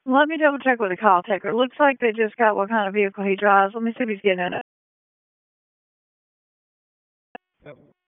Let me double check with the call taker. Looks like they just got what kind of vehicle he drives. Let me see if he's getting in it.